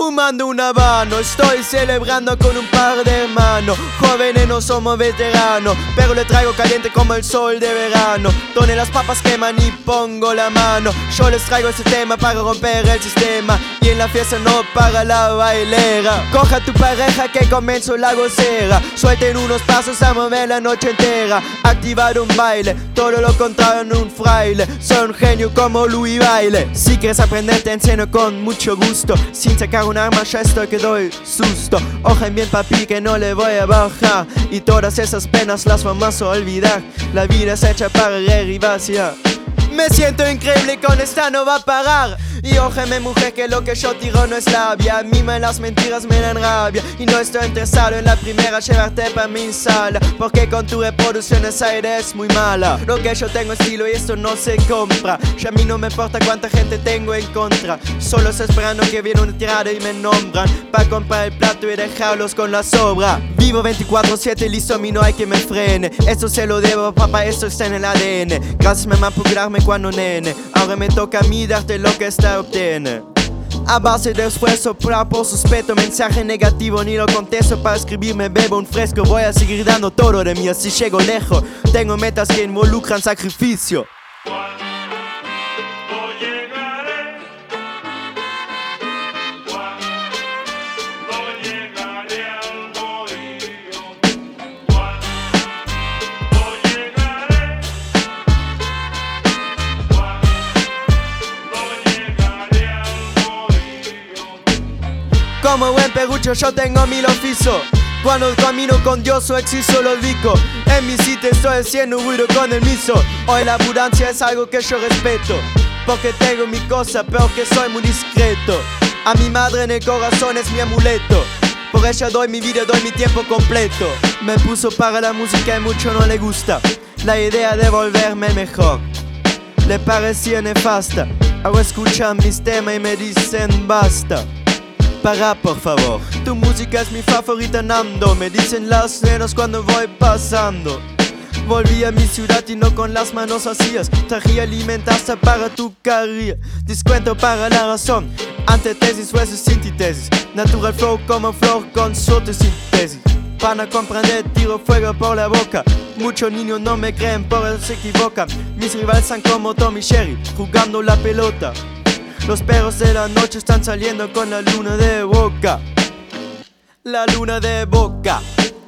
fumando un habano, estoy celebrando con un par de hermanos. Jóvenes no somos veteranos, pero le traigo caliente como el sol de verano. Donde las papas queman y pongo la mano. Yo les traigo este tema para romper el sistema. Y en la fiesta no para la bailera. Coja a tu pareja que comenzó la gocera. Suelten unos pasos a mover la noche entera. Activar un baile, todo lo contrario en un fraile. Soy un genio como Louis Baile. Si quieres aprender te enseño con mucho gusto. Sin sacar un arma ya estoy que doy susto. Ojen bien papi que no le voy a bajar. Y todas esas penas las vamos a olvidar. La vida es hecha para reír y vaciar. Me siento increíble y con esta no va a parar. Y ójeme mujer que lo que yo tiro no es labia. A mí las mentiras me dan rabia. Y no estoy interesado en la primera llevarte pa' mi sala, porque con tu reproducción esa eres muy mala. Lo que yo tengo estilo y esto no se compra. Ya a mí no me importa cuánta gente tengo en contra. Solo estoy esperando que viene una tirada y me nombran pa' comprar el plato y dejarlos con la sobra. Vivo 24/7 listo, a mí no hay que me frene. Esto se lo debo papá, esto está en el ADN. Gracias mamá por cuidarme cuando nene. Ahora me toca a mí darte lo que esta obtiene. A base de esfuerzo, por suspeto, mensaje negativo ni lo contesto. Para escribirme bebo un fresco, voy a seguir dando todo de mí así llego lejos. Tengo metas que involucran sacrificio. Como buen perucho yo tengo mil oficios. Cuando camino con Dios o existo lo digo. En mi sitio estoy haciendo ruido con el miso. Hoy la abundancia es algo que yo respeto, porque tengo mi cosa pero que soy muy discreto. A mi madre en el corazón es mi amuleto. Por ella doy mi vida, doy mi tiempo completo. Me puso para la música y mucho no le gusta la idea de volverme mejor. Le parecía nefasta. Ahora escuchan mis temas y me dicen basta. Para por favor, tu música es mi favorita Nando. Me dicen las nenas cuando voy pasando. Volví a mi ciudad y no con las manos vacías. Traje alimentaste para tu carrera. Descuento para la razón. Antetesis versus sintítesis. Natural flow como flor con fotosíntesis. Para comprender tiro fuego por la boca. Muchos niños no me creen, por eso se equivocan. Mis rivales son como Tom y Jerry, jugando la pelota. Los perros de la noche están saliendo con la luna de boca. La luna de boca.